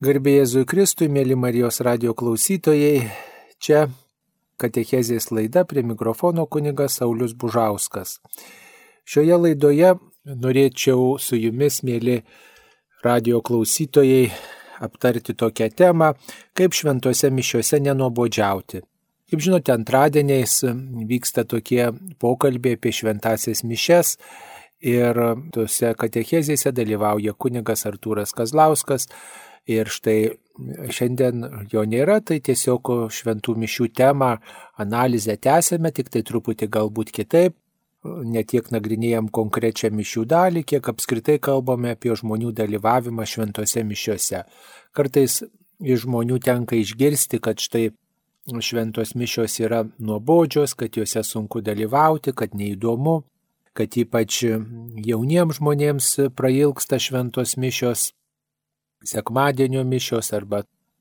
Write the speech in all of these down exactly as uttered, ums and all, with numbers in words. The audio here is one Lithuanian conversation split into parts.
Garbė Jėzui Kristui, mėly Marijos radijo klausytojai, čia katechezės laida, prie mikrofono kunigas Saulius Bužauskas. Šioje laidoje norėčiau su jumis, mėly radijo klausytojai, aptarti tokią temą, kaip šventose mišiose nenuobodžiauti. Kaip žinote, antradieniais vyksta tokie pokalbiai apie šventasias mišes ir tose katechezėse dalyvauja kunigas Artūras Kazlauskas. Ir štai šiandien jo nėra, tai tiesiog šventų mišių temą analizę tęsėme, tik tai truputį galbūt kitaip, ne tiek nagrinėjam konkrečią mišių dalį, kiek apskritai kalbame apie žmonių dalyvavimą šventose mišiose. Kartais iš žmonių tenka išgirsti, kad štai šventos mišios yra nuobodžios, kad juose sunku dalyvauti, kad neįdomu, kad ypač jauniems žmonėms prailgsta šventos mišios, sekmadienio mišios arba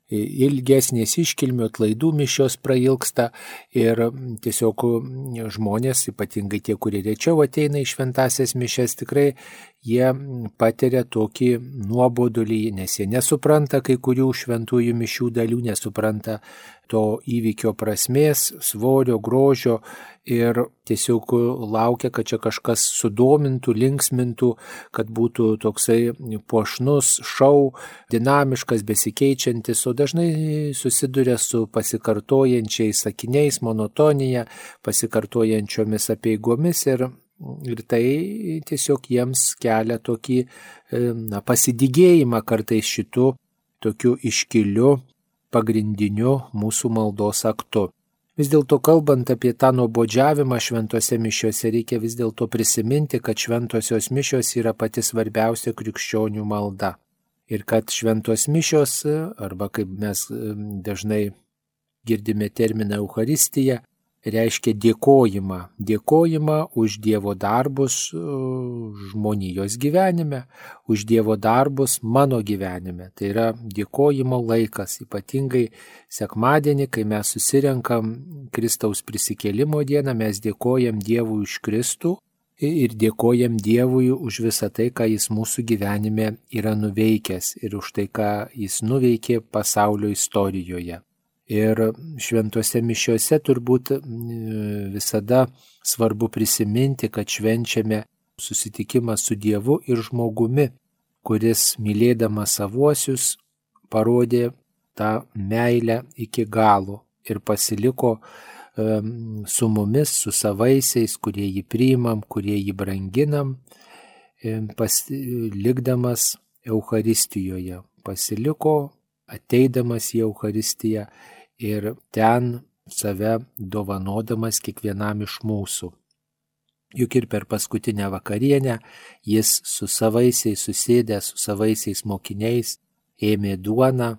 ilgesnės iškilmių atlaidų mišios prailgsta ir tiesiog žmonės, ypatingai tie, kurie rečiau ateina į šventasias mišias, tikrai jie patiria tokį nuobodulį, nes jie nesupranta kai kurių šventųjų mišių dalių, nesupranta to įvykio prasmės, svorio, grožio ir tiesiog laukia, kad čia kažkas sudomintų, linksmintų, kad būtų toksai puošnus šou, dinamiškas, besikeičiantis, o dažnai susiduria su pasikartojančiais sakiniais, monotonija, pasikartojančiomis apeigomis ir, ir tai tiesiog jiems kelia tokį na, pasidygėjimą kartais šitų tokiu iškiliu pagrindiniu mūsų maldos aktu. Vis dėlto kalbant apie tą nuobodžiavimą šventose mišiose, reikia vis dėlto prisiminti, kad šventosios mišios yra pati svarbiausia krikščionių malda. Ir kad šventos mišios, arba kaip mes dažnai girdime terminą Eucharistija, reiškia dėkojimą. Dėkojimą už Dievo darbus žmonijos gyvenime, už Dievo darbus mano gyvenime. Tai yra dėkojimo laikas, ypatingai sekmadienį, kai mes susirenkam Kristaus prisikėlimo dieną, mes dėkojam Dievui už Kristų ir dėkojam Dievui už visą tai, ką Jis mūsų gyvenime yra nuveikęs ir už tai, ką Jis nuveikė pasaulio istorijoje. Ir šventose mišiose turbūt visada svarbu prisiminti, kad švenčiame susitikimą su Dievu ir žmogumi, kuris mylėdamas savuosius parodė tą meilę iki galo ir pasiliko su mumis, su savaisiais, kurie jį priimam, kurie jį branginam, pasilikdamas Eucharistijoje, pasiliko ateidamas į Eucharistiją ir ten save dovanodamas kiekvienam iš mūsų. Juk ir per paskutinę vakarienę jis su savaisiais susėdęs, su savaisiais mokiniais ėmė duoną,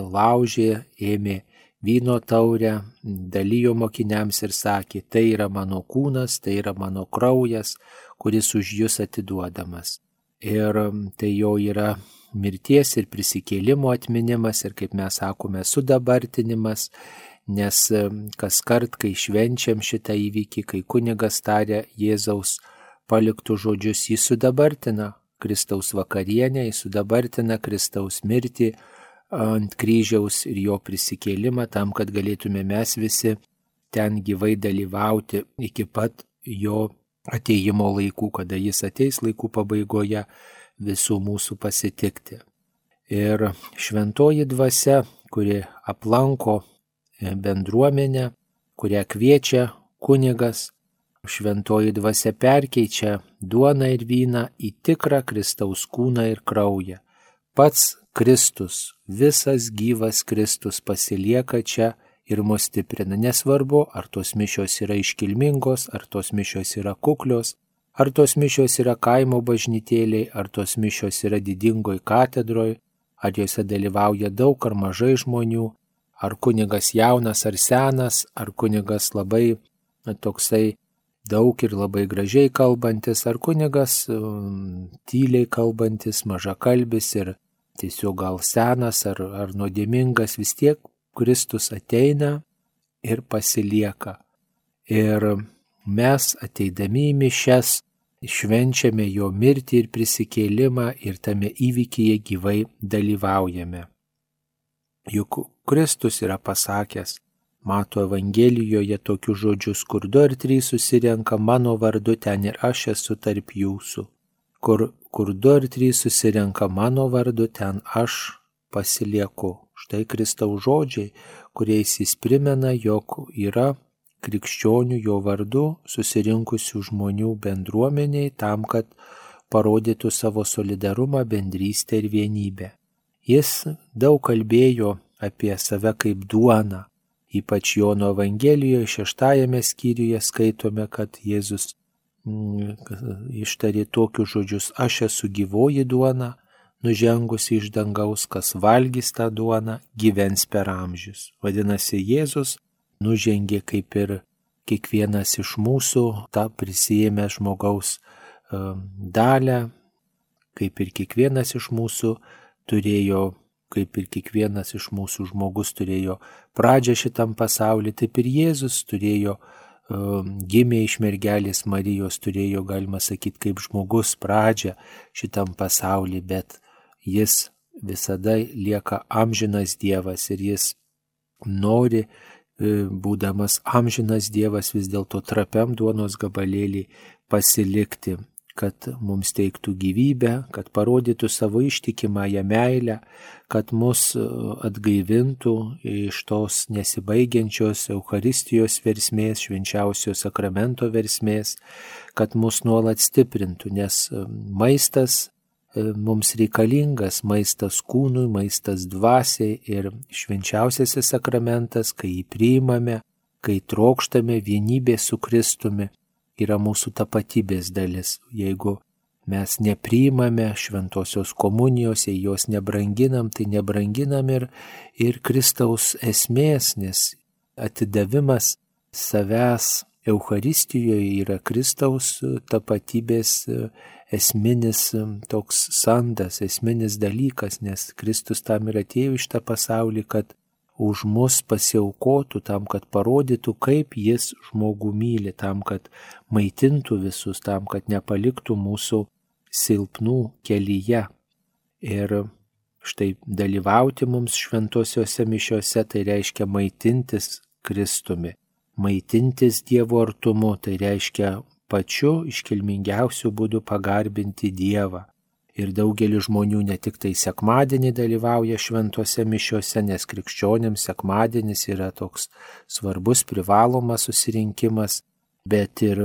laužė, ėmė vyno taurę, dalijo mokiniams ir sakė, tai yra mano kūnas, tai yra mano kraujas, kuris už jus atiduodamas. Ir tai jo yra mirties ir prisikėlimo atminimas ir, kaip mes sakome, sudabartinimas, nes kas kart, kai švenčiam šitą įvykį, kai kunigas taria Jėzaus paliktų žodžius, jis sudabartina Kristaus vakarienę, jis sudabartina Kristaus mirtį ant kryžiaus ir jo prisikėlimą, tam, kad galėtume mes visi ten gyvai dalyvauti iki pat jo ateimo laikų, kada jis ateis laikų pabaigoje visų mūsų pasitikti. Ir šventoji dvasia, kuri aplanko bendruomenę, kurią kviečia kunigas, šventoji dvasia perkeičia duoną ir vyną į tikrą Kristaus kūną ir kraują. Pats Kristus, visas gyvas Kristus pasilieka čia ir mus stiprina. Nesvarbu, ar tos mišios yra iškilmingos, ar tos mišios yra kuklios, ar tos mišios yra kaimo bažnytėliai, ar tos mišios yra didingoj katedroj, ar juose dalyvauja daug ar mažai žmonių, ar kunigas jaunas ar senas, ar kunigas labai na, toksai daug ir labai gražiai kalbantis, ar kunigas um, tyliai kalbantis, mažakalbis ir tiesiog gal senas ar, ar nuodėmingas, vis tiek Kristus ateina ir pasilieka. Ir mes ateidami į mišias švenčiame jo mirtį ir prisikėlimą ir tame įvykyje gyvai dalyvaujame. Juk Kristus yra pasakęs Mato Evangelijoje tokius žodžius, kur du ar trys susirenka mano vardu, ten ir aš esu tarp jūsų. Kur, kur du ar trys susirenka mano vardu, ten aš pasilieku. Štai Kristaus žodžiai, kuriais jis primena, jog yra krikščionių jo vardu susirinkusių žmonių bendruomeniai tam, kad parodytų savo solidarumą, bendrystę ir vienybę. Jis daug kalbėjo apie save kaip duoną. Ypač Jono Evangelijoje šeštajame skyriuje skaitome, kad Jėzus mm, ištarė tokius žodžius: aš esu gyvoji duona, nužengusi iš dangaus, kas valgys tą duoną, gyvens per amžius. Vadinasi, Jėzus nužengė kaip ir kiekvienas iš mūsų, tą prisijėmė žmogaus um, dalę, kaip ir kiekvienas iš mūsų turėjo kaip ir kiekvienas iš mūsų žmogus turėjo pradžią šitam pasauliu, taip ir Jėzus turėjo, gimė iš mergelės Marijos, turėjo, galima sakyti, kaip žmogus pradžią šitam pasauliu, bet jis visada lieka amžinas Dievas ir jis nori, būdamas amžinas Dievas, vis dėlto trapiam duonos gabalėlį pasilikti, kad mums teiktų gyvybę, kad parodytų savo ištikimąją meilę, kad mus atgaivintų iš tos nesibaigiančios Eucharistijos versmės, švenčiausio sakramento versmės, kad mus nuolat stiprintų, nes maistas mums reikalingas, maistas kūnui, maistas dvasiai ir švenčiausiasis sakramentas, kai jį priimame, kai trokštame vienybės su Kristumi, yra mūsų tapatybės dalis. Jeigu mes nepriimame šventosios komunijos, jei jos nebranginam, tai nebranginam ir, ir Kristaus esmės, nes atidavimas savęs Eucharistijoje yra Kristaus tapatybės esminis toks sandas, esminis dalykas, nes Kristus tam ir atėjo iš tą pasaulį, kad už mus pasiaukotų, tam, kad parodytų, kaip jis žmogų myli, tam, kad maitintų visus, tam, kad nepaliktų mūsų silpnų kelyje. Ir štai dalyvauti mums šventosiuose mišiuose, tai reiškia maitintis Kristumi, maitintis Dievo artumu, tai reiškia pačiu iškilmingiausiu būdu pagarbinti Dievą. Ir daugelis žmonių ne tik tai sekmadienį dalyvauja šventose mišiuose, nes krikščionėms sekmadienis yra toks svarbus, privalomas susirinkimas, bet ir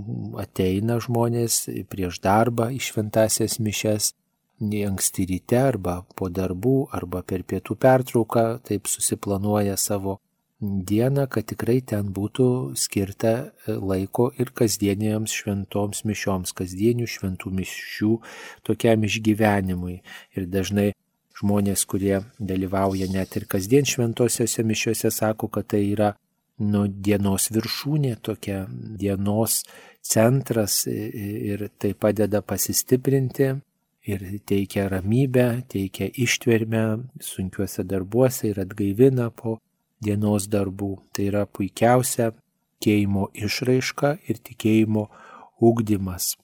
ateina žmonės prieš darbą į šventasias mišias, anksti ryte arba po darbų, arba per pietų pertrauką, taip susiplanuoja savo dieną, kad tikrai ten būtų skirta laiko ir kasdienėms šventoms mišioms, kasdienių šventų mišių tokiam išgyvenimui. Ir dažnai žmonės, kurie dalyvauja net ir kasdien šventosiuose mišiuose, sako, kad tai yra nu, dienos viršūnė, tokia dienos centras ir tai padeda pasistiprinti ir teikia ramybę, teikia ištvermę sunkiuose darbuose ir atgaivina po dienos darbų. Tai yra puikiausia tikėjimo išraiška ir tikėjimo ugdymas.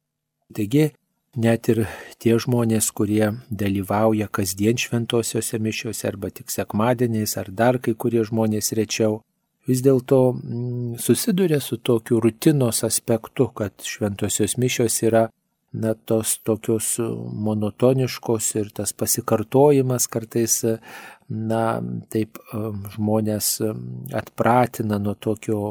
Taigi, net ir tie žmonės, kurie dalyvauja kasdien šventosiuose mišiuose arba tik sekmadieniais ar dar kai kurie žmonės rečiau, vis dėlto susiduria su tokiu rutinos aspektu, kad šventosios mišios yra na, tos tokios monotoniškos ir tas pasikartojimas kartais, na, taip žmonės atpratina nuo tokio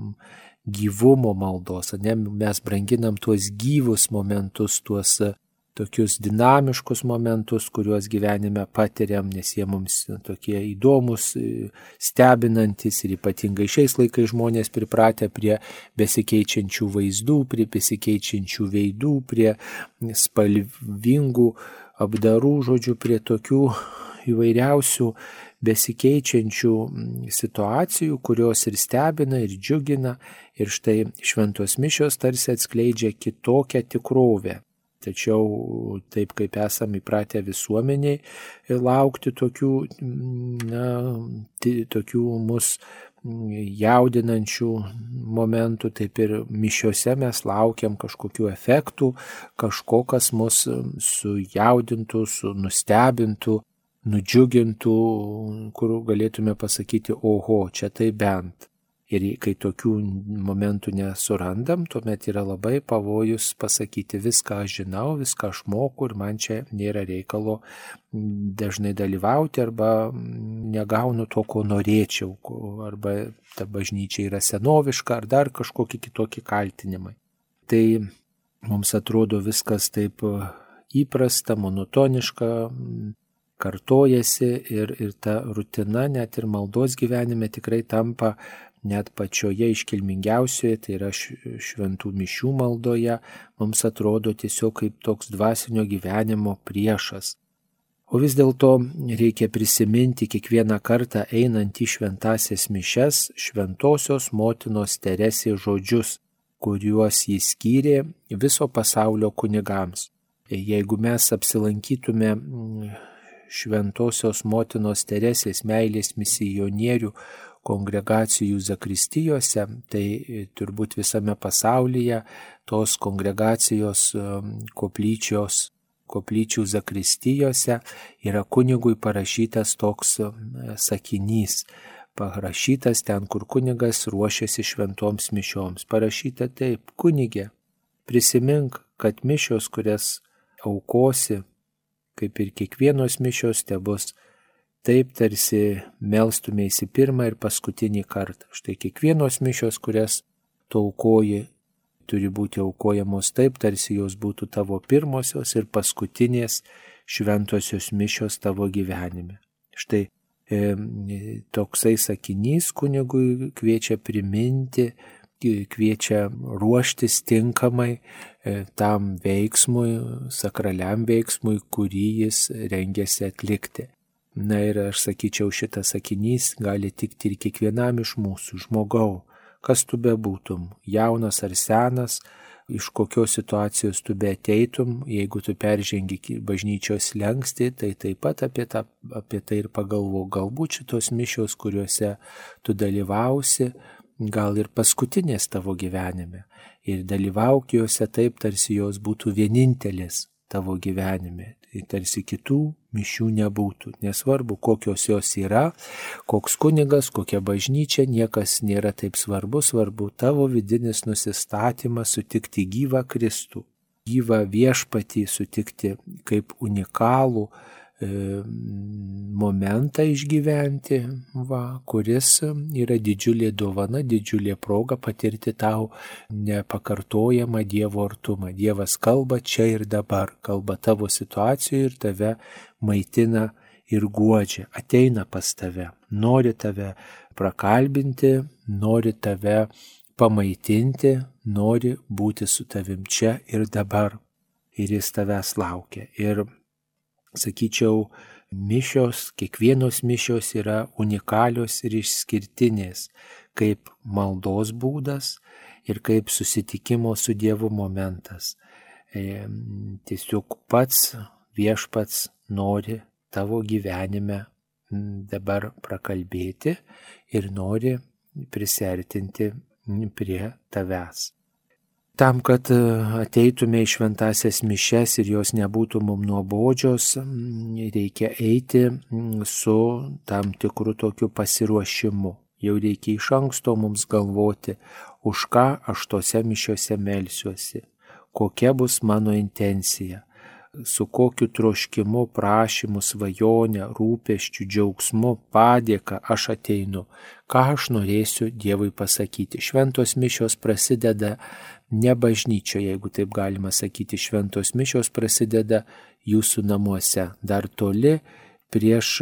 gyvumo maldos, ne, mes branginam tuos gyvus momentus, tuos tokius dinamiškus momentus, kuriuos gyvenime patiriam, nes jie mums tokie įdomus, stebinantis ir ypatingai šiais laikais žmonės pripratę prie besikeičiančių vaizdų, prie besikeičiančių veidų, prie spalvingų apdarų, žodžiu, prie tokių įvairiausių besikeičiančių situacijų, kurios ir stebina, ir džiugina, ir štai šventos mišios tarsi atskleidžia kitokią tikrovę. Tačiau taip kaip esame įpratę visuomeniai laukti tokių, na, tokių mus jaudinančių momentų, taip ir mišiose mes laukiam kažkokių efektų, kažko, kas mus sujaudintų, su nustebintų, nudžiugintų, kur galėtume pasakyti, oho, čia tai bent. Ir kai tokių momentų nesurandam, tuomet yra labai pavojus pasakyti, viską aš žinau, viską aš moku ir man čia nėra reikalo dažnai dalyvauti arba negaunu to, ko norėčiau, arba ta bažnyčia yra senoviška ar dar kažkokie kitokie kaltinimai. Tai mums atrodo viskas taip įprasta, monotoniška, kartojasi ir, ir ta rutina net ir maldos gyvenime tikrai tampa net pačioje iškilmingiausioje, tai yra šventų mišių maldoje, mums atrodo tiesiog kaip toks dvasinio gyvenimo priešas. O vis dėlto reikia prisiminti kiekvieną kartą einant į šventąsias mišias šventosios motinos Teresės žodžius, kuriuos jis skyrė viso pasaulio kunigams. Jeigu mes apsilankytume šventosios motinos Teresės meilės misionierių kongregacijų zakristijose, tai turbūt visame pasaulyje tos kongregacijos koplyčios, koplyčių zakristijose yra kunigui parašytas toks sakinys, parašytas ten, kur kunigas ruošiasi šventoms mišioms. Parašyta taip: kunigė, prisimink, kad mišios, kurias aukosi, kaip ir kiekvienos mišios, tebus taip, tarsi melstumėsi pirmą ir paskutinį kartą. Štai kiekvienos mišios, kurias tu aukoji, turi būti aukojamos taip, tarsi jos būtų tavo pirmosios ir paskutinės šventosios mišios tavo gyvenime. Štai e, toksai sakinys kunigui kviečia priminti, kviečia ruoštis tinkamai e, tam veiksmui, sakraliam veiksmui, kurį jis rengiasi atlikti. Na ir aš sakyčiau, šitas sakinys gali tikti ir kiekvienam iš mūsų, žmogau, kas tu bebūtum, jaunas ar senas, iš kokios situacijos tu beateitum, jeigu tu peržengi bažnyčios slenkstį, tai taip pat apie, tą, apie tai ir pagalvo. Galbūt šitos mišios, kuriuose tu dalyvausi, gal ir paskutinės tavo gyvenime. Ir dalyvauk juose taip, tarsi jos būtų vienintelės tavo gyvenime. Tai tarsi kitų mišių nebūtų. Nesvarbu, kokios jos yra, koks kunigas, kokia bažnyčia, niekas nėra taip svarbu. Svarbu tavo vidinis nusistatymas sutikti gyvą Kristų, gyvą viešpatį sutikti kaip unikalų e, momentą išgyventi, va, kuris yra didžiulė dovana, didžiulė proga patirti tau nepakartojamą Dievo artumą. Dievas kalba čia ir dabar, kalba tavo situacijoje ir tave maitina ir guodžia, ateina pas tave, nori tave prakalbinti, nori tave pamaitinti, nori būti su tavim čia ir dabar. Ir jis tavęs laukia. Ir sakyčiau, mišios, kiekvienos mišios yra unikalios ir išskirtinės, kaip maldos būdas ir kaip susitikimo su Dievu momentas. E, tiesiog pats viešpats nori tavo gyvenime dabar prakalbėti ir nori prisiartinti prie tavęs. Tam, kad ateitume į šventąsias mišias ir jos nebūtų mums nuobodžios, reikia eiti su tam tikru tokiu pasiruošimu. Jau reikia iš anksto mums galvoti, už ką aš tose mišiose melsiuosi, kokia bus mano intencija, su kokiu troškimu, prašymu, svajonė, rūpesčiu, džiaugsmu, padėka aš ateinu, ką aš norėsiu Dievui pasakyti. Šventos mišios prasideda ne bažnyčioje, jeigu taip galima sakyti, šventos mišios prasideda jūsų namuose, dar toli prieš,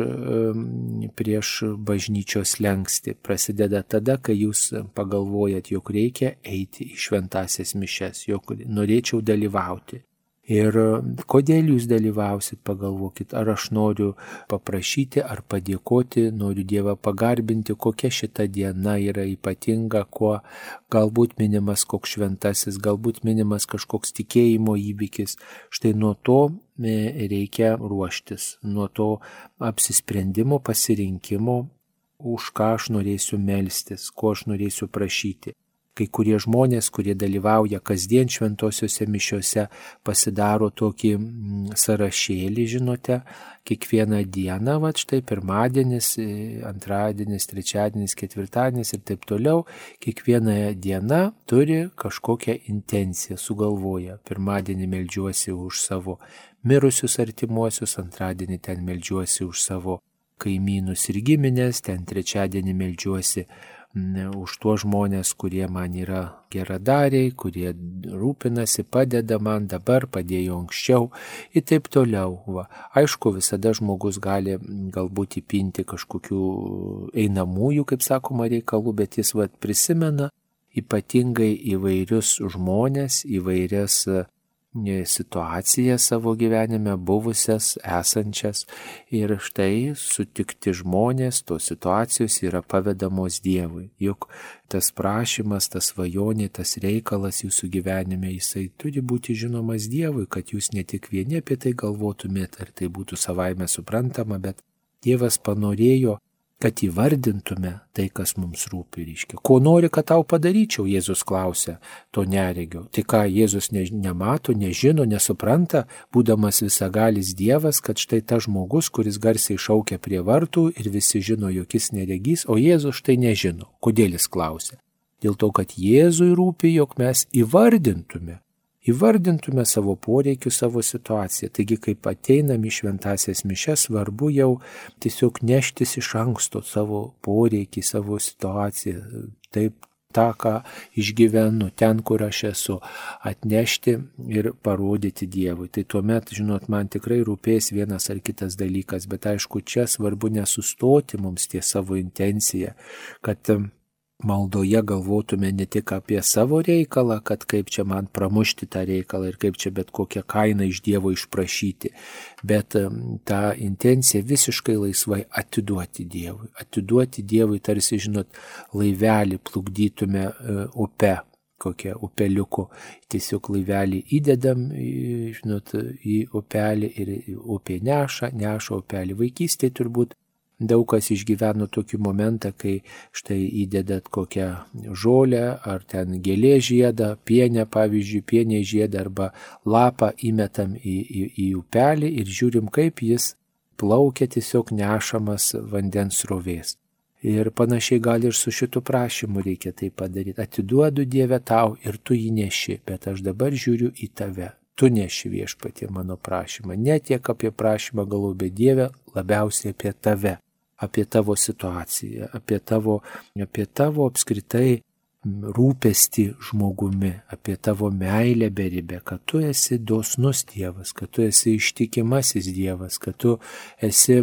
prieš bažnyčios slenkstį. Prasideda tada, kai jūs pagalvojat, jog reikia eiti į šventąsias mišias, jog norėčiau dalyvauti. Ir kodėl jūs dalyvausit, pagalvokit, ar aš noriu paprašyti, ar padėkoti, noriu Dievą pagarbinti, kokia šita diena yra ypatinga, kuo galbūt minimas koks šventasis, galbūt minimas kažkoks tikėjimo įvykis. Štai nuo to reikia ruoštis, nuo to apsisprendimo, pasirinkimo, už ką aš norėsiu melstis, ko aš norėsiu prašyti. kai kurie žmonės, kurie dalyvauja kasdien šventosiuose mišiuose, pasidaro tokį sąrašėlį, žinote, kiekvieną dieną, va štai pirmadienis, antradienis, trečiadienis, ketvirtadienis ir taip toliau, kiekviena diena turi kažkokią intenciją, sugalvoja. Pirmadienį meldžiuosi už savo mirusius artimuosius, antradienį ten meldžiuosi už savo kaimynus ir giminės, ten trečiadienį meldžiuosi už tuos žmonės, kurie man yra geradariai, kurie rūpinasi, padeda man dabar, padėjo anksčiau ir taip toliau. Va. Aišku, visada žmogus gali galbūt įpinti kažkokių einamųjų, kaip sakoma, reikalų, bet jis va, prisimena ypatingai įvairius žmonės, įvairias situacijas savo gyvenime, buvusias, esančias, ir štai sutikti žmonės, tos situacijos yra pavedamos Dievui. Juk tas prašymas, tas svajonė, tas reikalas jūsų gyvenime, jisai turi būti žinomas Dievui, kad jūs ne tik vieni apie tai galvotumėt, ar tai būtų savaime suprantama, bet Dievas panorėjo, kad įvardintume tai, kas mums rūpi, reiškia. Ko nori, kad tau padaryčiau, Jėzus klausia to neregio. Tai ką, Jėzus ne, nemato, nežino, nesupranta, būdamas visagalis Dievas, kad štai tas žmogus, kuris garsiai šaukia prie vartų ir visi žino, jog jis neregys, o Jėzus štai nežino. Kodėl jis klausia? Dėl to, kad Jėzui rūpi, jog mes įvardintume. Įvardintume savo poreikių, savo situaciją. Taigi, kaip ateinam į šventąsias mišias, svarbu jau tiesiog neštis iš anksto savo poreikį, savo situaciją. Taip, tą, ką išgyvenu, ten, kur aš esu, atnešti ir parodyti Dievui. Tai tuomet, žinot, man tikrai rūpės vienas ar kitas dalykas, bet aišku, čia svarbu nesustoti mums ties savo intenciją, kad maldoje galvotume ne tik apie savo reikalą, kad kaip čia man pramušti tą reikalą ir kaip čia bet kokią kainą iš Dievo išprašyti, bet tą intenciją visiškai laisvai atiduoti Dievui. Atiduoti Dievui, tarsi, žinot, laivelį plukdytume upe, kokią upeliuku. Tiesiog laivelį įdedam, žinot, į upelį ir upė neša, neša upelį. Vaikystėje turbūt daug kas išgyveno tokį momentą, kai štai įdedat kokią žolę, ar ten gėlė žiedą, pienę, pavyzdžiui, pienė žiedą arba lapą įmetam į, į, į upelį ir žiūrim, kaip jis plaukia tiesiog nešamas vandens srovės. Ir panašiai gali ir su šitu prašymu reikia tai padaryti. Atiduodu Dieve tau ir tu jį neši, bet aš dabar žiūriu į tave. Tu neši Viešpatie mano prašymą. Ne tiek apie prašymą galvoju, bet Dieve labiausiai apie tave. Apie tavo situaciją, apie tavo, apie tavo apskritai rūpestį žmogumi, apie tavo meilę beribę, kad tu esi dosnus Dievas, kad tu esi ištikimasis Dievas, kad tu esi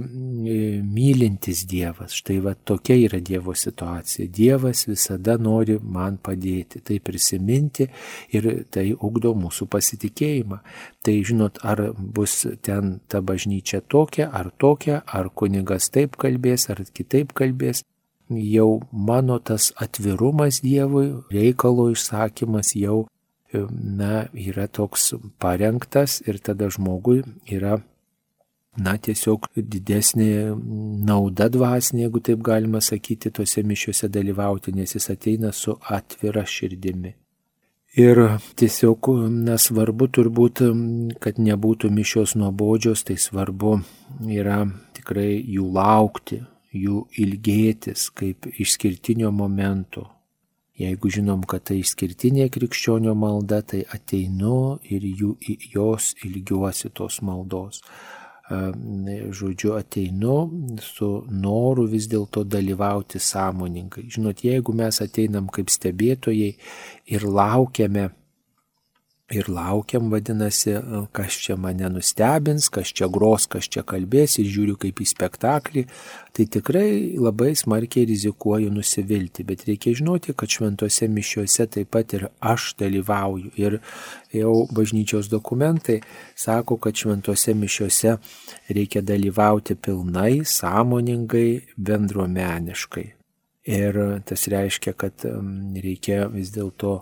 mylintis Dievas. Štai va tokia yra Dievo situacija. Dievas visada nori man padėti, tai prisiminti ir tai ugdo mūsų pasitikėjimą. Tai žinot, ar bus ten ta bažnyčia tokia, ar tokia, ar kunigas taip kalbės, ar kitaip kalbės. Jau mano tas atvirumas Dievui, reikalo išsakymas jau, na, yra toks parengtas ir tada žmogui yra, na, tiesiog didesnė nauda dvasinė, jeigu taip galima sakyti, tose mišiuose dalyvauti, nes jis ateina su atvira širdimi. Ir tiesiog, na, svarbu turbūt, kad nebūtų mišios nuobodžios, tai svarbu yra tikrai jų laukti, jų ilgėtis kaip išskirtinio momento. Jeigu žinom, kad tai išskirtinė krikščionio malda, tai ateinu ir jų, jos ilgiuosi tos maldos. Žodžiu, ateinu su noru vis dėlto dalyvauti sąmoningai. Žinot, jeigu mes ateinam kaip stebėtojai ir laukiame, Ir laukiam, vadinasi, kas čia mane nustebins, kas čia gros, kas čia kalbės ir žiūriu kaip į spektaklį, tai tikrai labai smarkiai rizikuoju nusivilti. Bet reikia žinoti, kad šventose mišiuose taip pat ir aš dalyvauju. Ir jau bažnyčios dokumentai sako, kad šventose mišiuose reikia dalyvauti pilnai, sąmoningai, bendruomeniškai. Ir tas reiškia, kad reikia vis dėlto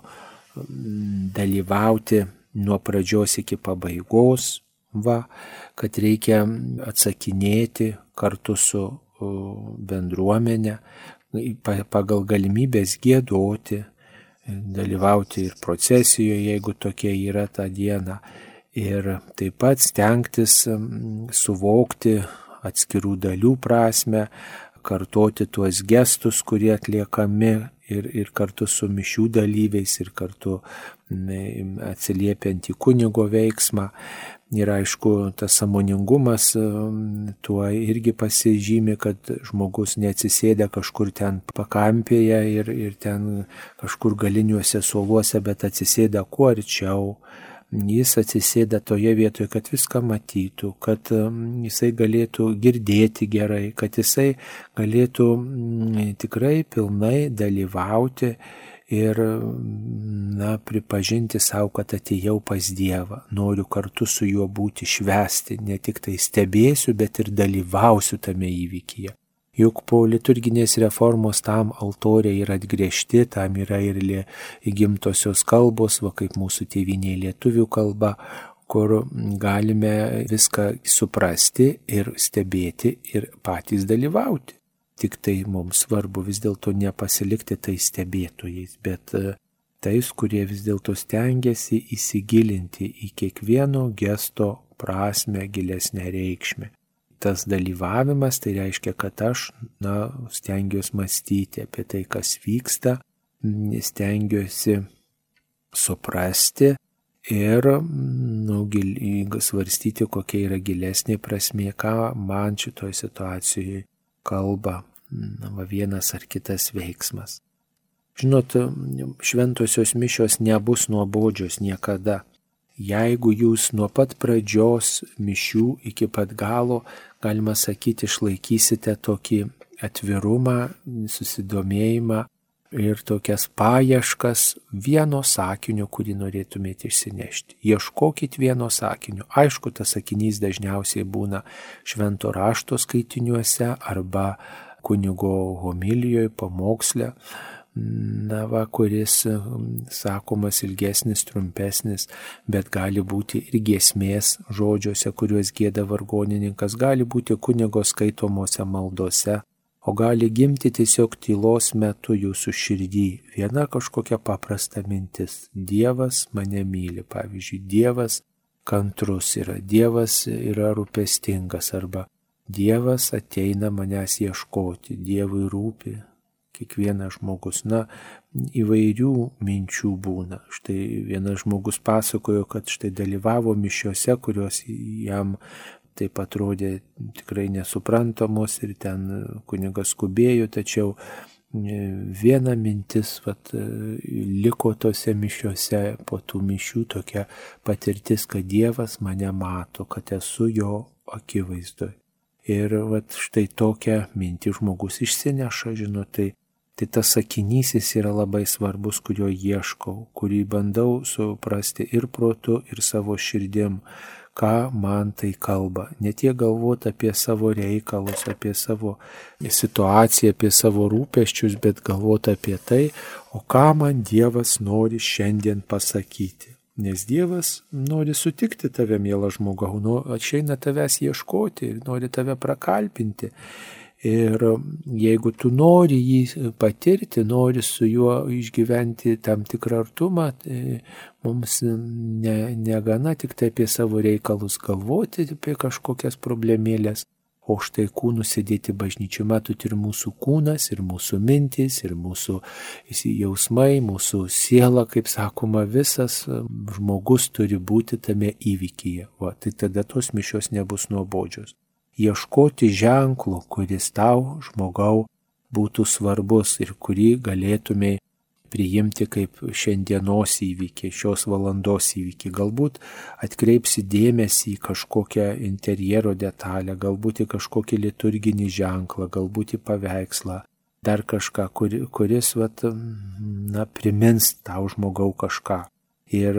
dalyvauti nuo pradžios iki pabaigos, va, kad reikia atsakinėti kartu su bendruomenė, pagal galimybės giedoti, dalyvauti ir procesijoje, jeigu tokia yra tą dieną. Ir taip pat stengtis suvokti atskirų dalių prasme, kartoti tuos gestus, kurie atliekami ir, ir kartu su mišių dalyviais, ir kartu atsiliepiant į kunigo veiksmą. Ir aišku, tas sąmoningumas tuo irgi pasižymi, kad žmogus neatsisėda kažkur ten pakampėje ir, ir ten kažkur galiniuose suoluose, bet atsisėda kuo arčiau. Jis atsisėda toje vietoje, kad viską matytų, kad jisai galėtų girdėti gerai, kad jisai galėtų tikrai pilnai dalyvauti ir na, pripažinti savo, kad atėjau pas Dievą, noriu kartu su juo būti, švęsti, ne tik tai stebėsiu, bet ir dalyvausiu tame įvykyje. Juk po liturginės reformos tam altoriai yra atgręžti, tam yra ir įgimtosios kalbos, va kaip mūsų tėvynė lietuvių kalba, kur galime viską suprasti ir stebėti ir patys dalyvauti. Tik tai mums svarbu vis dėlto nepasilikti tai stebėtojais, bet tais, kurie vis dėlto stengiasi įsigilinti į kiekvieno gesto prasme, gilesnę reikšmę. Tas dalyvavimas, tai reiškia, kad aš na, stengiuosi mąstyti apie tai, kas vyksta, stengiuosi suprasti ir nu, gil, svarstyti, kokia yra gilesnė prasmė, ką man šitoj situacijoje kalba na, vienas ar kitas veiksmas. Žinot, šventosios mišios nebus nuobodžios niekada. Jeigu jūs nuo pat pradžios mišių iki pat galo, galima sakyti, išlaikysite tokį atvirumą, susidomėjimą ir tokias paieškas vieno sakinio, kurį norėtumėte išsinešti. Ieškokit vieno sakinio. Aišku, tas sakinys dažniausiai būna švento rašto skaitiniuose arba kunigo homilijoje, pamoksle. Na va, kuris sakomas ilgesnis, trumpesnis, bet gali būti ir giesmės žodžiuose, kuriuos gieda vargonininkas, gali būti kunigo skaitomose maldose, o gali gimti tiesiog tylos metu jūsų širdį. Viena kažkokia paprasta mintis. Dievas mane myli, pavyzdžiui, Dievas kantrus yra, Dievas yra rūpestingas arba Dievas ateina manęs ieškoti, Dievui rūpi. Kiekvienas žmogus, na, įvairių minčių būna. Štai vienas žmogus pasakojo, kad štai dalyvavo mišiose, kurios jam taip atrodė tikrai nesuprantamos ir ten kunigas skubėjo, tačiau viena mintis vat, liko tose mišiose, po tų mišių tokia patirtis, kad Dievas mane mato, kad esu jo akivaizdoje. Ir vat, štai tokią mintį žmogus išsineša, žinot, tai Tai tas sakinys jis yra labai svarbus, kurio ieškau, kurį bandau suprasti ir protu, ir savo širdim, ką man tai kalba. Ne tiek galvoti apie savo reikalus, apie savo situaciją, apie savo rūpesčius, bet galvoti apie tai, o ką man Dievas nori šiandien pasakyti. Nes Dievas nori sutikti tave, mielą žmogau, nu, atšeina tavęs ieškoti, nori tave prakalbinti. Ir jeigu tu nori jį patirti, nori su juo išgyventi tam tikrą artumą, tai mums ne, negana tik tai apie savo reikalus galvoti, apie kažkokias problemėlės, o štai kūnų sėdėti bažnyčių matot ir mūsų kūnas, ir mūsų mintis, ir mūsų jausmai, mūsų siela, kaip sakoma, visas žmogus turi būti tame įvykyje. Va, tai tada tos mišios nebus nuobodžios. Ieškoti ženklo, kuris tau, žmogau, būtų svarbus ir kurį galėtumei priimti kaip šiandienos įvykį, šios valandos įvykį. Galbūt atkreipsi dėmesį į kažkokią interjero detalę, galbūt į kažkokį liturginį ženklą, galbūt į paveikslą, dar kažką, kur, kuris vat, na, primins tau, žmogau, kažką. Ir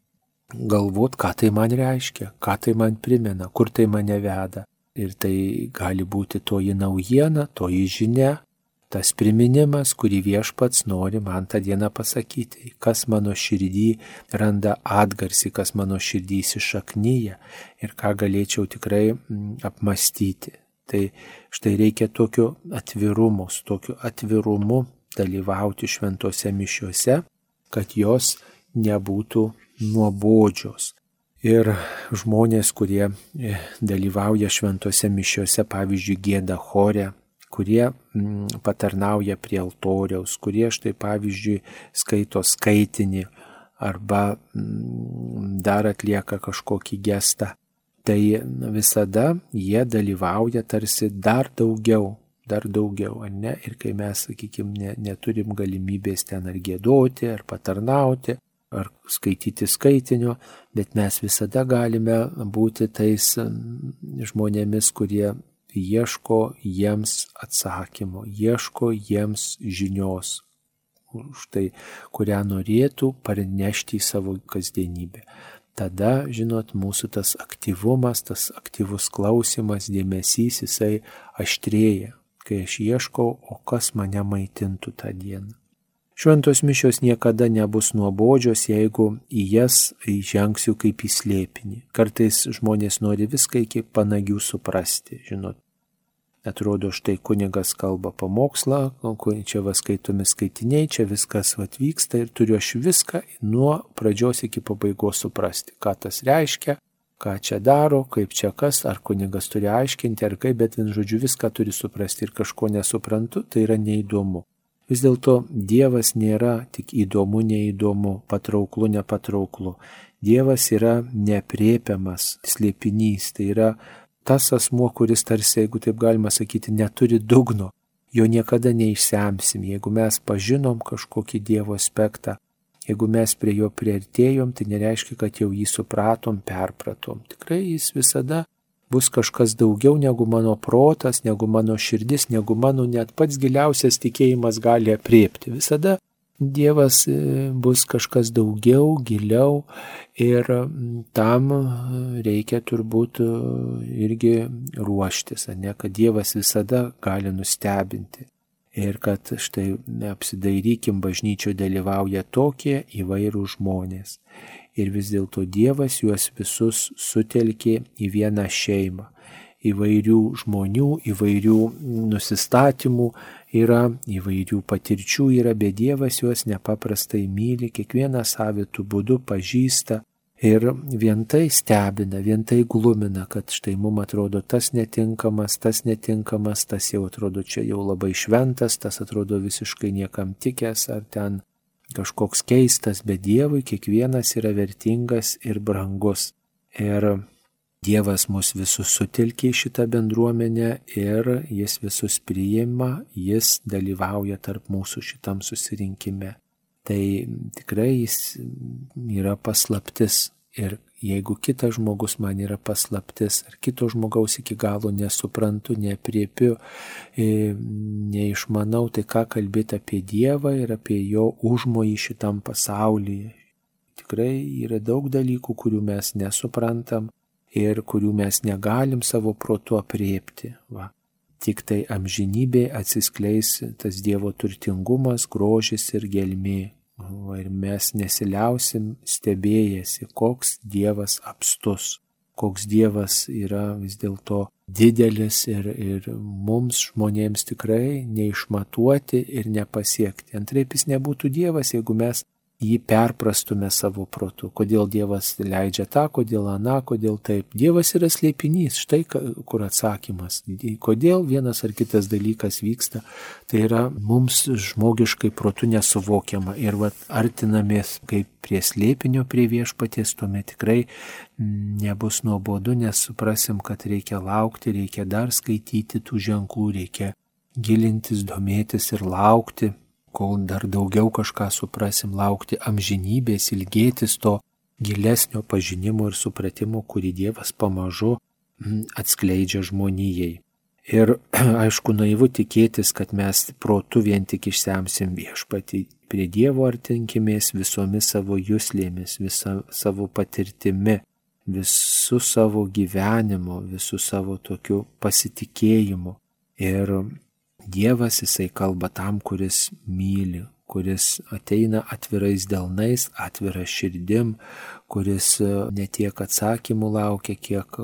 galvot, ką tai man reiškia, ką tai man primena, kur tai mane veda. Ir tai gali būti toji naujiena, toji žinia, tas priminimas, kurį Viešpats nori man tą dieną pasakyti, kas mano širdį randa atgarsį, kas mano širdį įsišaknyja ir ką galėčiau tikrai apmastyti. Tai štai reikia tokio atvirumo, tokiu atvirumu dalyvauti šventose mišiuose kad jos nebūtų nuobodžios. Ir žmonės, kurie dalyvauja šventose mišiose, pavyzdžiui, gieda chore, kurie mm, patarnauja prie altoriaus, kurie štai pavyzdžiui skaito skaitinį arba mm, dar atlieka kažkokį gestą, tai visada jie dalyvauja tarsi dar daugiau, dar daugiau, ar ne? Ir kai mes, sakykime, ne, neturim galimybės ten ar giedoti, ar patarnauti, ar skaityti skaitinio, bet mes visada galime būti tais žmonėmis, kurie ieško jiems atsakymo, ieško jiems žinios, už tai, kurią norėtų parnešti į savo kasdienybę. Tada, žinot, mūsų tas aktyvumas, tas aktyvus klausimas, dėmesys, jisai aštrėja, kai aš ieškau, o kas mane maitintų tą dieną. Šventos mišios niekada nebus nuobodžios, jeigu į jas įžengsiu kaip į slėpinį. Kartais žmonės nori viską iki panagių suprasti, žinot. Atrodo, štai kunigas kalba pamokslą, čia va skaitomi skaitiniai, čia viskas atvyksta ir turiu aš viską nuo pradžios iki pabaigos suprasti, ką tas reiškia, ką čia daro, kaip čia kas, ar kunigas turi aiškinti, ar kaip, bet vien žodžiu viską turi suprasti ir kažko nesuprantu, tai yra neįdomu. Vis dėlto Dievas nėra tik įdomu, neįdomu, patrauklu, nepatrauklu. Dievas yra neaprėpiamas slėpinys, tai yra tas asmuo, kuris tarsi, jeigu taip galima sakyti, neturi dugno, jo niekada neišsemsim. Jeigu mes pažinom kažkokį Dievo aspektą, jeigu mes prie jo priartėjom, tai nereiškia, kad jau jį supratom, perpratom. Tikrai jis visada bus kažkas daugiau negu mano protas, negu mano širdis, negu mano net pats giliausias tikėjimas gali aprėpti. Visada Dievas bus kažkas daugiau, giliau ir tam reikia turbūt irgi ruoštis, ne, kad Dievas visada gali nustebinti. Ir kad štai apsidairykim, bažnyčioje dalyvauja tokie įvairūs žmonės. Ir vis dėlto Dievas juos visus sutelkė į vieną šeimą. Įvairių žmonių, įvairių nusistatymų yra, įvairių patirčių yra, bet Dievas juos nepaprastai myli, kiekvieną savitų būdų pažįsta ir vien tai stebina, vien tai glumina, kad štai mums atrodo tas netinkamas, tas netinkamas, tas jau atrodo čia jau labai šventas, tas atrodo visiškai niekam tikęs ar ten kažkoks keistas, bet Dievui kiekvienas yra vertingas ir brangus. Ir Dievas mus visus sutelkė į šitą bendruomenę ir jis visus priima, jis dalyvauja tarp mūsų šitam susirinkime. Tai tikrai jis yra paslaptis ir jeigu kitas žmogus man yra paslaptis ar kito žmogaus iki galo nesuprantu, neapriepiu, neišmanau, tai ką kalbėti apie Dievą ir apie jo užmojį šitam pasaulyje. Tikrai yra daug dalykų, kurių mes nesuprantam ir kurių mes negalim savo protu apriepti. Va. Tik tai amžinybė atsiskleis tas Dievo turtingumas, grožis ir gelmė. Va, ir mes nesiliausim stebėjęsi, koks Dievas apstus, koks Dievas yra vis dėlto didelis ir, ir mums žmonėms tikrai neišmatuoti ir nepasiekti. Antraip jis nebūtų Dievas, jeigu mes jį perprastume savo protu. Kodėl Dievas leidžia tą, kodėl aną, kodėl taip. Dievas yra slėpinys, štai kur atsakymas. Kodėl vienas ar kitas dalykas vyksta, tai yra mums žmogiškai protu nesuvokiama. Ir vat, artinamės kaip prie slėpinio, prie viešpaties, tuomet tikrai nebus nuobodu, nes suprasim, kad reikia laukti, reikia dar skaityti tų ženklų, reikia gilintis, domėtis ir laukti, kol dar daugiau kažką suprasim, laukti amžinybės, ilgėtis to gilesnio pažinimo ir supratimo, kurį Dievas pamažu atskleidžia žmonijai. Ir aišku, naivu tikėtis, kad mes protu vien tik išsemsim viešpatį. Prie Dievo artinkimės visomis savo juslėmis, visą savo patirtimi, visų savo gyvenimu, visų savo tokiu pasitikėjimu. Ir Dievas, jisai kalba tam, kuris myli, kuris ateina atvirais delnais, atvira širdim, kuris ne tiek atsakymų laukia, kiek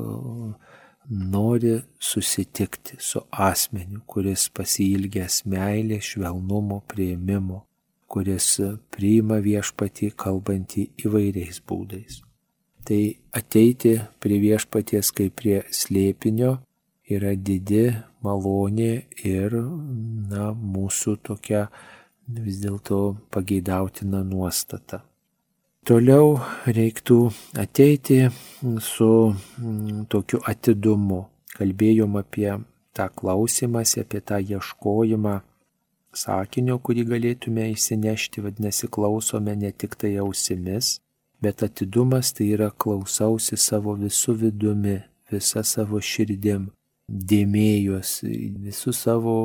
nori susitikti su asmeniu, kuris pasiilgęs meilės, švelnumo, priėmimo, kuris priima viešpatį kalbantį įvairiais būdais. Tai ateiti prie viešpaties kaip prie slėpinio yra didi malonė ir na, mūsų tokia vis dėlto pageidautina nuostata. Toliau reiktų ateiti su tokiu atidumu. Kalbėjom apie tą klausimąsi, apie tą ieškojimą sakinio, kurį galėtume įsinešti, vadinasi, klausome ne tik tai ausimis, bet atidumas tai yra klausausi savo visų vidumi, visa savo širdim, dėmėjuosi, visų savo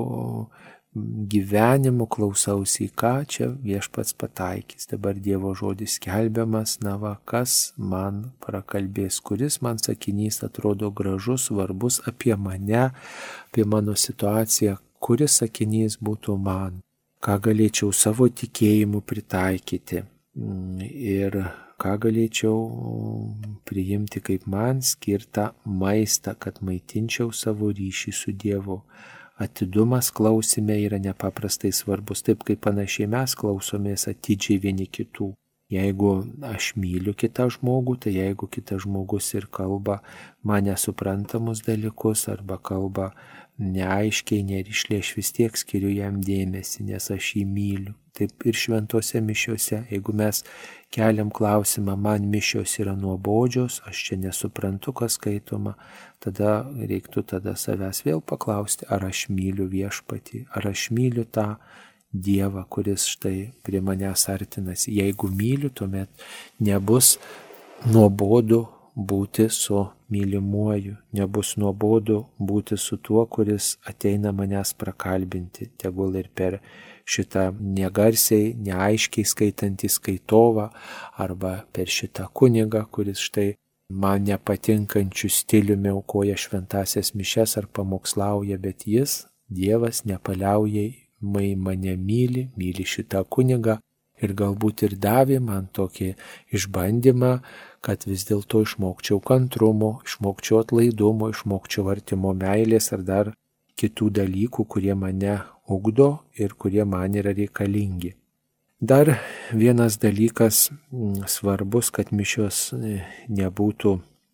gyvenimu klausausi, į ką čia viešpats pataikys. Dabar Dievo žodis skelbiamas, na va, kas man prakalbės, kuris man sakinys atrodo gražus, svarbus apie mane, apie mano situaciją, kuris sakinys būtų man, ką galėčiau savo tikėjimu pritaikyti ir ką galėčiau priimti kaip man skirtą maistą, kad maitinčiau savo ryšį su Dievu. Atidumas klausime yra nepaprastai svarbus, taip kaip panašiai mes klausomės atidžiai vieni kitų. Jeigu aš myliu kitą žmogų, tai jeigu kitas žmogus ir kalba man nesuprantamus dalykus arba kalba neaiškiai, nerišliai, aš vis tiek skiriu jam dėmesį, nes aš jį myliu. Taip ir šventose mišiose, jeigu mes keliam klausimą, man mišios yra nuobodžios, aš čia nesuprantu, kas skaitoma, tada reiktų tada savęs vėl paklausti, ar aš myliu viešpatį, ar aš myliu tą Dievą, kuris štai prie manęs artinasi. Jeigu myliu, tuomet nebus nuobodu būti su mylimuoju, nebus nuobodu būti su tuo, kuris ateina manęs prakalbinti, tegul ir per šitą negarsiai, neaiškiai skaitantį skaitovą arba per šitą kunigą, kuris štai man nepatinkančių stiliumi aukoja šventasias mišes ar pamokslauja, bet jis, Dievas, nepaliaujai mane myli, myli šitą kunigą ir galbūt ir davė man tokį išbandymą, kad vis dėlto išmokčiau kantrumo, išmokčiau atlaidumo, išmokčiau artimo meilės ar dar kitų dalykų, kurie mane ugdo ir kurie man yra reikalingi. Dar vienas dalykas svarbus, kad mišios nebūtų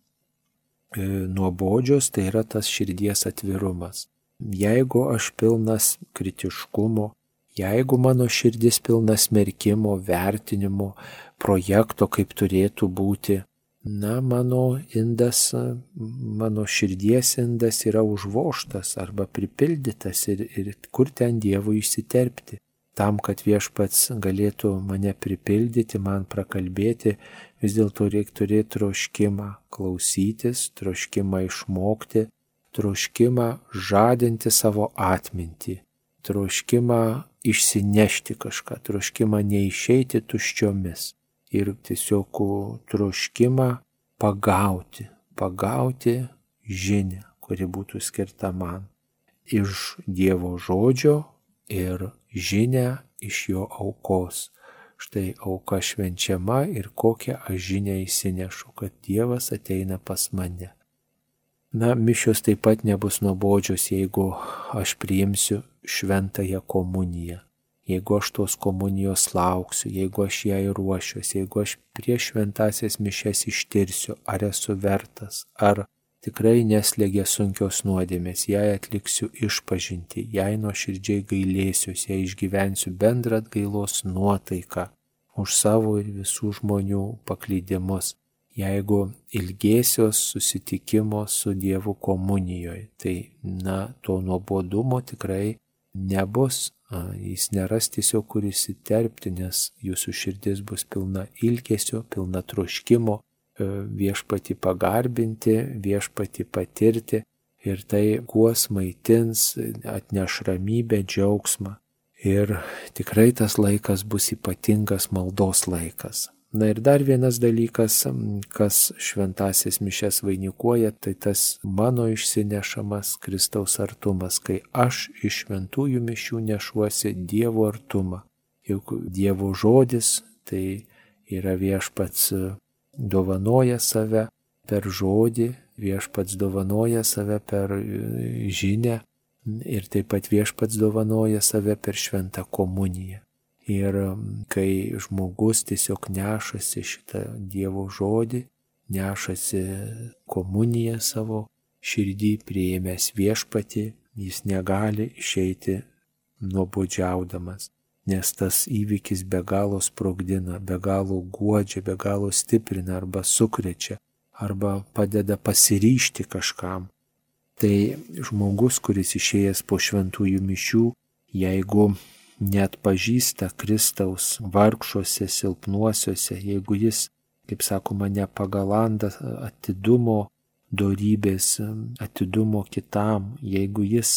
nuobodžios, tai yra tas širdies atvirumas. Jeigu aš pilnas kritiškumo, jeigu mano širdis pilnas smerkimo, vertinimo, projekto, kaip turėtų būti, na, mano indas, mano širdies indas yra užvožtas arba pripildytas ir, ir kur ten Dievui įsiterpti. Tam, kad viešpats galėtų mane pripildyti, man prakalbėti, vis dėlto reikia turėti troškimą klausytis, troškimą išmokti, troškimą žadinti savo atmintį, troškimą išsinešti kažką, troškimą neišeiti tuščiomis ir tiesiog troškimą pagauti, pagauti žinią, kuri būtų skirta man iš Dievo žodžio ir žinią iš jo aukos. Štai auka švenčiama ir kokią aš žinią įsinešu, kad Dievas ateina pas mane. Na, mišios taip pat nebus nuobodžios, jeigu aš priimsiu šventąją komuniją, jeigu aš tos komunijos lauksiu, jeigu aš jai ruošiuosi, jeigu aš prieš šventąsias mišias ištirsiu, ar esu vertas, ar tikrai neslėgia sunkios nuodėmės, jei atliksiu išpažintį, jei nuoširdžiai gailėsiuosi, jei išgyvensiu bendrą atgailos nuotaiką už savo ir visų žmonių paklydimus. Jeigu ilgėsiuos susitikimo su Dievu komunijoje, tai, na, to nuobodumo tikrai nebus. Jis neras tiesiog kur įsiterpti, nes jūsų širdis bus pilna ilgesio, pilna troškimo viešpatį pagarbinti, viešpatį patirti ir tai guos maitins, atneš ramybę, džiaugsmą. Ir tikrai tas laikas bus ypatingas maldos laikas. Na ir dar vienas dalykas, kas šventąsias mišias vainikuoja, tai tas mano išsinešamas Kristaus artumas, kai aš iš šventųjų mišių nešuosi Dievo artumą. Juk Dievo žodis tai yra viešpats dovanoja save per žodį, viešpats dovanoja save per žinią ir taip pat viešpats dovanoja save per šventą komuniją. Ir kai žmogus tiesiog nešasi šitą Dievo žodį, nešasi komuniją savo širdį, priėmęs viešpatį, jis negali išeiti nuobodžiaudamas, nes tas įvykis be galo sprogdina, be galo guodžia, be galo stiprina arba sukrečia, arba padeda pasiryžti kažkam. Tai žmogus, kuris išėjęs po šventųjų mišių, jeigu net pažįsta Kristaus vargšuose, silpnuosiuose, jeigu jis, kaip sakoma, nepagalandą atidumo, dorybės, atidumo kitam, jeigu jis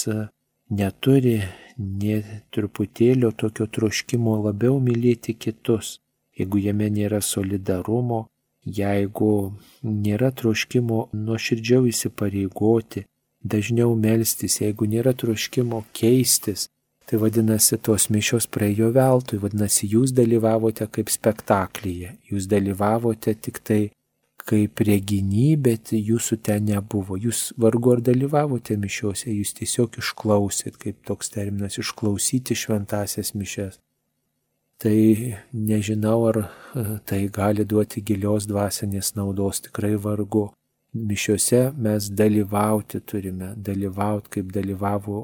neturi nė truputėlio tokio troškimo labiau mylėti kitus, jeigu jame nėra solidarumo, jeigu nėra troškimo nuoširdžiau įsipareigoti, dažniau melstis, jeigu nėra troškimo keistis, tai vadinasi, tos mišios praėjo veltui, vadinasi, jūs dalyvavote kaip spektaklyje, jūs dalyvavote tik tai kaip reginį, bet jūsų ten nebuvo, jūs vargu ar dalyvavote mišiose, jūs tiesiog išklausėt, kaip toks terminas, išklausyti šventasias mišias. Tai nežinau, ar tai gali duoti gilios dvasinės naudos, tikrai vargu. Mišiose mes dalyvauti turime, dalyvauti kaip dalyvavo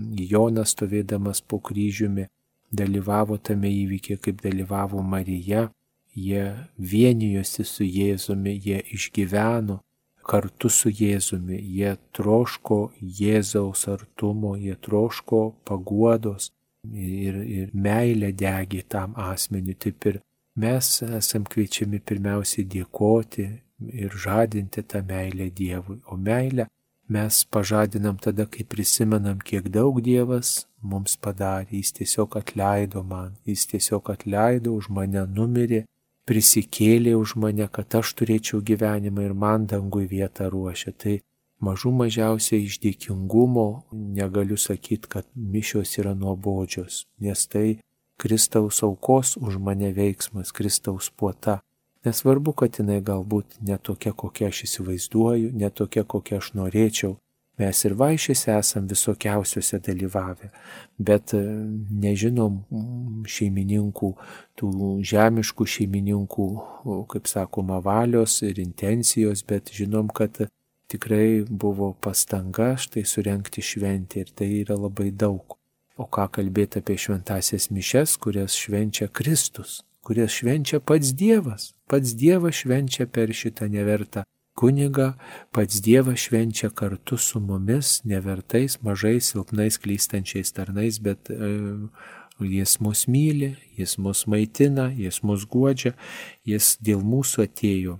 Jonas stovėdamas po kryžiumi, dalyvavo tame įvykyje, kaip dalyvavo Marija, jie vienijosi su Jėzumi, jie išgyveno kartu su Jėzumi, jie troško Jėzaus artumo, jie troško paguodos ir, ir meilė degė tam asmeniu. Taip ir mes esam kviečiami pirmiausiai dėkoti ir žadinti tą meilę Dievui, o meilę mes pažadinam tada, kai prisimenam, kiek daug Dievas mums padarė. Jis tiesiog atleido man, jis tiesiog atleido, už mane numirė, prisikėlė už mane, kad aš turėčiau gyvenimą ir man dangui vietą ruošia. Tai mažų mažiausiai iš dėkingumo negaliu sakyti, kad mišios yra nuobodžios, nes tai Kristaus aukos už mane veiksmas, Kristaus puota. Nesvarbu, kad jinai galbūt netokia, kokia aš įsivaizduoju, netokia, kokia aš norėčiau. Mes ir vaišėse esam visokiausiuose dalyvavę, bet nežinom šeimininkų, tų žemiškų šeimininkų, kaip sakoma, valios ir intencijos, bet žinom, kad tikrai buvo pastanga štai surengti šventę ir tai yra labai daug. O ką kalbėti apie šventasias mišias, kurias švenčia Kristus, kurias švenčia pats Dievas. Pats Dievas švenčia per šitą nevertą kunigą, pats Dievas švenčia kartu su mumis, nevertais, mažais, silpnais, klystančiais tarnais, bet e, jis mus myli, jis mus maitina, jis mus guodžia, jis dėl mūsų atėjo.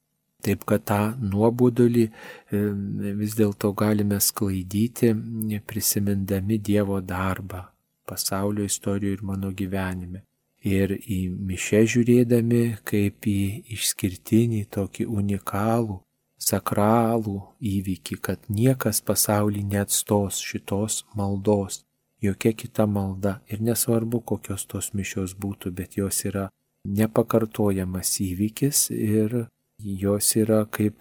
Taip kad tą nuobodulį e, vis dėlto galime sklaidyti, prisimindami Dievo darbą pasaulio istorijoje ir mano gyvenime. Ir į mišę žiūrėdami kaip į išskirtinį, tokį unikalų, sakralų įvykį, kad niekas pasaulyje neatstos šitos maldos, jokia kita malda. Ir nesvarbu, kokios tos mišios būtų, bet jos yra nepakartojamas įvykis ir jos yra kaip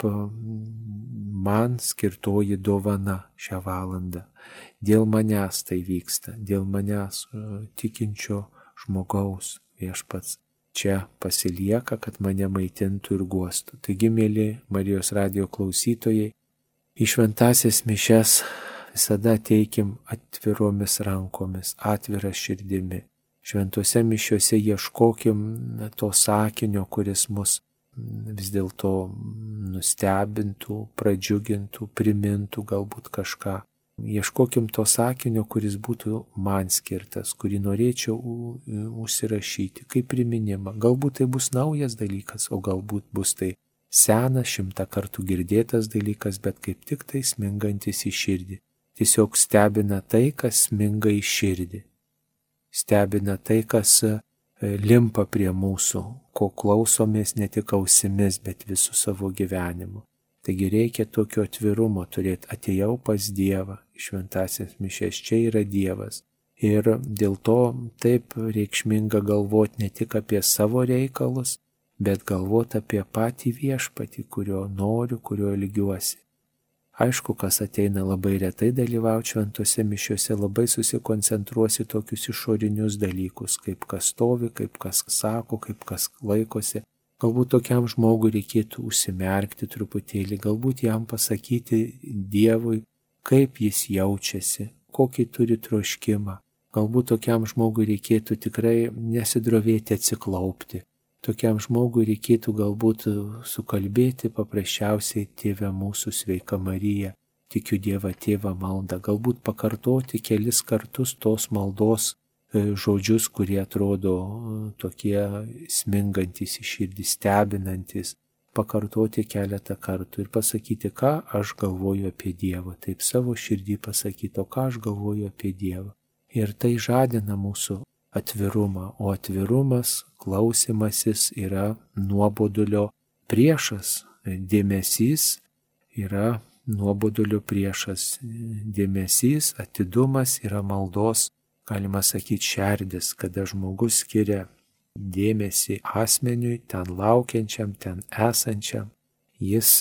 man skirtoji dovana šią valandą. Dėl manęs tai vyksta, dėl manęs tikinčio žmogaus viešpats čia pasilieka, kad mane maitintų ir guostų. Taigi, mėly Marijos radijo klausytojai, į šventasias mišias visada teikim atviromis rankomis, atvira širdimi. Šventose mišiuose ieškokim to sakinio, kuris mus vis dėlto nustebintų, pradžiugintų, primintų galbūt kažką. Ieškokim to sakinio, kuris būtų man skirtas, kurį norėčiau užsirašyti, kaip priminimą. Galbūt tai bus naujas dalykas, o galbūt bus tai senas, šimtą kartų girdėtas dalykas, bet kaip tik tai smingantis į širdį. Tiesiog stebina tai, kas sminga į širdį. Stebina tai, kas limpa prie mūsų, ko klausomės ne tik ausimis, bet visų savo gyvenimu. Taigi reikia tokio atvirumo turėti. Atėjau pas Dievą, šventasias mišias, čia yra Dievas. Ir dėl to taip reikšminga galvoti ne tik apie savo reikalus, bet galvoti apie patį viešpatį, kurio noriu, kurio lygiuosi. Aišku, kas ateina labai retai dalyvauti šventose mišiuose, labai susikoncentruosi tokius išorinius dalykus, kaip kas stovi, kaip kas sako, kaip kas laikosi. Galbūt tokiam žmogui reikėtų užsimerkti truputėlį, galbūt jam pasakyti Dievui, kaip jis jaučiasi, kokį turi troškimą. Galbūt tokiam žmogui reikėtų tikrai nesidrovėti atsiklaupti. Tokiam žmogui reikėtų galbūt sukalbėti paprasčiausiai Tėve mūsų sveika Marija, tikiu Dievą Tėvą maldą, galbūt pakartoti kelis kartus tos maldos žodžius, kurie atrodo tokie smingantis į širdį, stebinantis, pakartoti keletą kartų ir pasakyti, ką aš galvoju apie Dievą, taip savo širdį pasakyti, o ką aš galvoju apie Dievą. Ir tai žadina mūsų atvirumą, o atvirumas, klausimasis yra nuobodulio priešas, dėmesys yra nuobodulio priešas, dėmesys, atidumas yra maldos, galima sakyti, šerdis, kada žmogus skiria dėmesį asmeniui, ten laukiančiam, ten esančiam, jis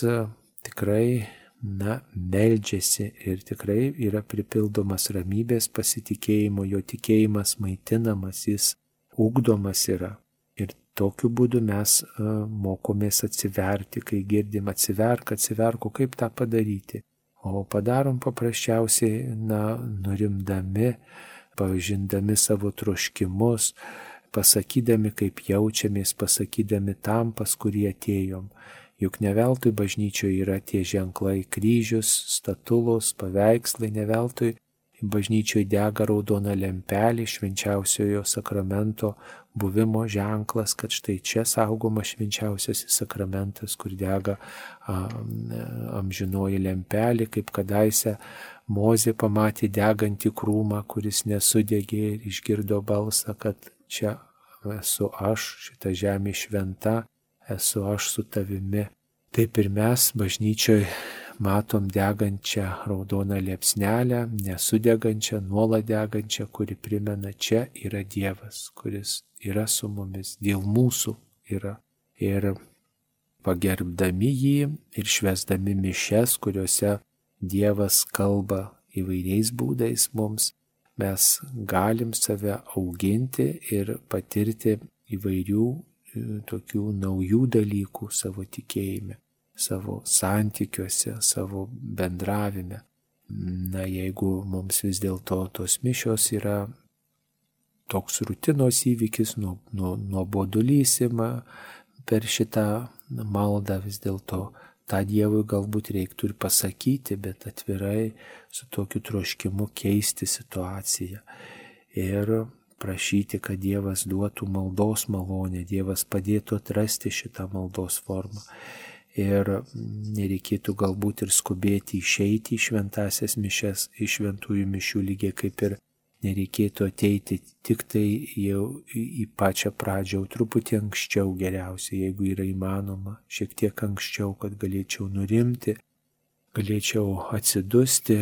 tikrai na, meldžiasi ir tikrai yra pripildomas ramybės, pasitikėjimo, jo tikėjimas maitinamas, jis ugdomas yra. Ir tokiu būdu mes uh, mokomės atsiverti, kai girdim atsiverk, atsiverku, kaip tą padaryti. O padarom paprasčiausiai, na, nurimdami, pažindami savo troškimus, pasakydami, kaip jaučiamės, pasakydami tam, pas kurį atėjom. Juk ne veltui bažnyčioje yra tie ženklai kryžius, statulos, paveikslai, ne veltui bažnyčioje dega raudona lempelė, švenčiausiojo sakramento buvimo ženklas, kad štai čia saugoma švenčiausiasis sakramentas, kur dega a, amžinoji lempelė, kaip kadaise Mozė pamatė degantį krūmą, kuris nesudegė ir išgirdo balsą, kad čia esu aš, šita žemė šventa, esu aš su tavimi. Taip ir mes bažnyčioje matom degančią raudoną liepsnelę, nesudegančią, nuolat degančią, kuri primena, čia yra Dievas, kuris yra su mumis, dėl mūsų yra. Ir pagerbdami jį ir švęsdami mišias, kuriuose Dievas kalba įvairiais būdais mums, mes galim save auginti ir patirti įvairių tokių naujų dalykų savo tikėjime, savo santykiuose, savo bendravime. Na, jeigu mums vis dėlto tos mišios yra toks rutinos įvykis, nuobodulys ima per šitą maldą, vis dėlto tą Dievui galbūt reiktų ir pasakyti, bet atvirai su tokiu troškimu keisti situaciją. Ir prašyti, kad Dievas duotų maldos malonę, Dievas padėtų atrasti šitą maldos formą. Ir nereikėtų galbūt ir skubėti išeiti į šventasias mišias, iš šventųjų mišių, lygiai kaip ir nereikėtų ateiti tik tai jau į pačią pradžią, truputį anksčiau geriausia, jeigu yra įmanoma, šiek tiek anksčiau, kad galėčiau nurimti, galėčiau atsidusti,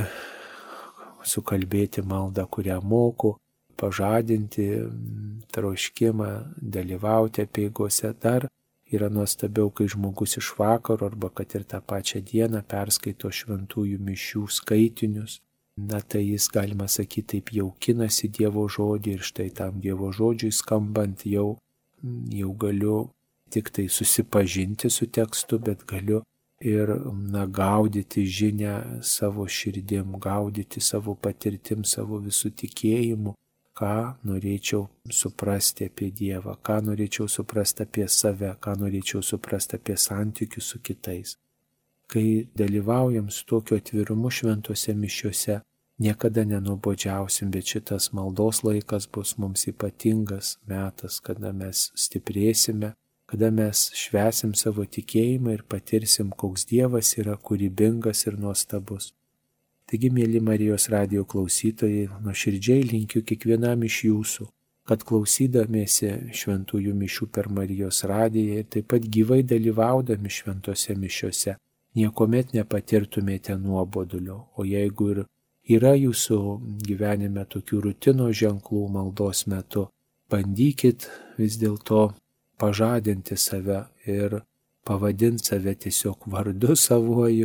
sukalbėti maldą, kurią moku, pažadinti troškimą, dalyvauti apeigose. Dar yra nuostabiau, kai žmogus iš vakaro arba kad ir tą pačią dieną perskaito šventųjų mišių skaitinius. Na tai jis, galima sakyti, taip jaukinasi Dievo žodį ir štai tam Dievo žodžiui skambant jau, jau galiu tik tai susipažinti su tekstu, bet galiu ir na, gaudyti žinią savo širdim, gaudyti savo patirtim, savo visų tikėjimu, ką norėčiau suprasti apie Dievą, ką norėčiau suprasti apie save, ką norėčiau suprasti apie santykius su kitais. Kai dalyvaujam su tokiu atvirumu šventose mišiuose, niekada nenuobodžiausim, bet šitas maldos laikas bus mums ypatingas metas, kada mes stiprėsime, kada mes švęsim savo tikėjimą ir patirsim, koks Dievas yra kūrybingas ir nuostabus. Taigi, mėly Marijos radijo klausytojai, nuoširdžiai linkiu kiekvienam iš jūsų, kad klausydamiesi šventųjų mišių per Marijos radiją ir taip pat gyvai dalyvaudami šventose mišiuose, niekuomet nepatirtumėte nuobodulio, o jeigu ir yra jūsų gyvenime tokių rutino ženklų maldos metu, bandykit vis dėlto pažadinti save ir pavadinti save tiesiog vardu savuoju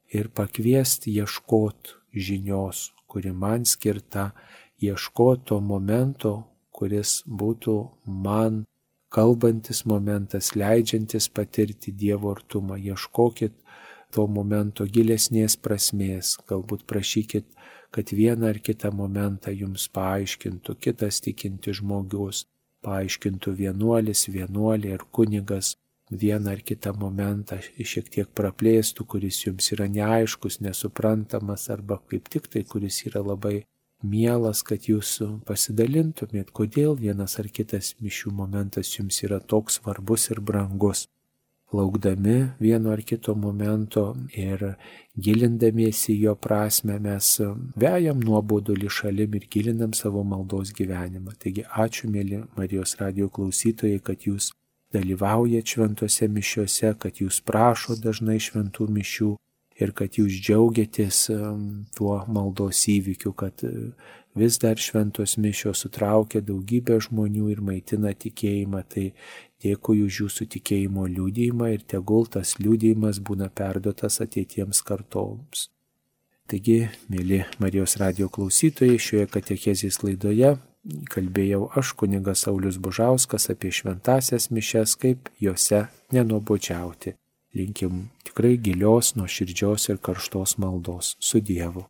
ir pakviesti ieškoti žinios, kuri man skirta, ieškoti to momento, kuris būtų man kalbantis momentas, leidžiantis patirti Dievo artumą. Ieškokit to momento gilesnės prasmės, galbūt prašykit, kad vieną ar kitą momentą jums paaiškintų kitas tikintis žmogus, paaiškintų vienuolis, vienuolė ir kunigas, vieną ar kitą momentą šiek tiek praplėstų, kuris jums yra neaiškus, nesuprantamas, arba kaip tik tai, kuris yra labai mielas, kad jūs pasidalintumėt, kodėl vienas ar kitas mišių momentas jums yra toks svarbus ir brangus. Laukdami vieno ar kito momento ir gilindamiesi jo prasme, mes vejam nuobodulį šalim ir gilinam savo maldos gyvenimą. Taigi ačiū, mėly Marijos radijo klausytojai, kad jūs dalyvaujate šventose mišiuose, kad jūs prašo dažnai šventų mišių ir kad jūs džiaugiatės tuo maldos įvykiu, kad vis dar šventos mišios sutraukia daugybę žmonių ir maitina tikėjimą. Tai dėkui už jūsų tikėjimo liudijimą ir tegul tas liudijimas būna perduotas ateitiems kartoms. Taigi, mėly Marijos radijo klausytojai, šioje katechezės laidoje kalbėjau aš, kunigas Saulius Bužauskas, apie šventąsias mišias, kaip jose nenuobodžiauti. Linkim tikrai gilios, nuoširdžios ir karštos maldos su Dievu.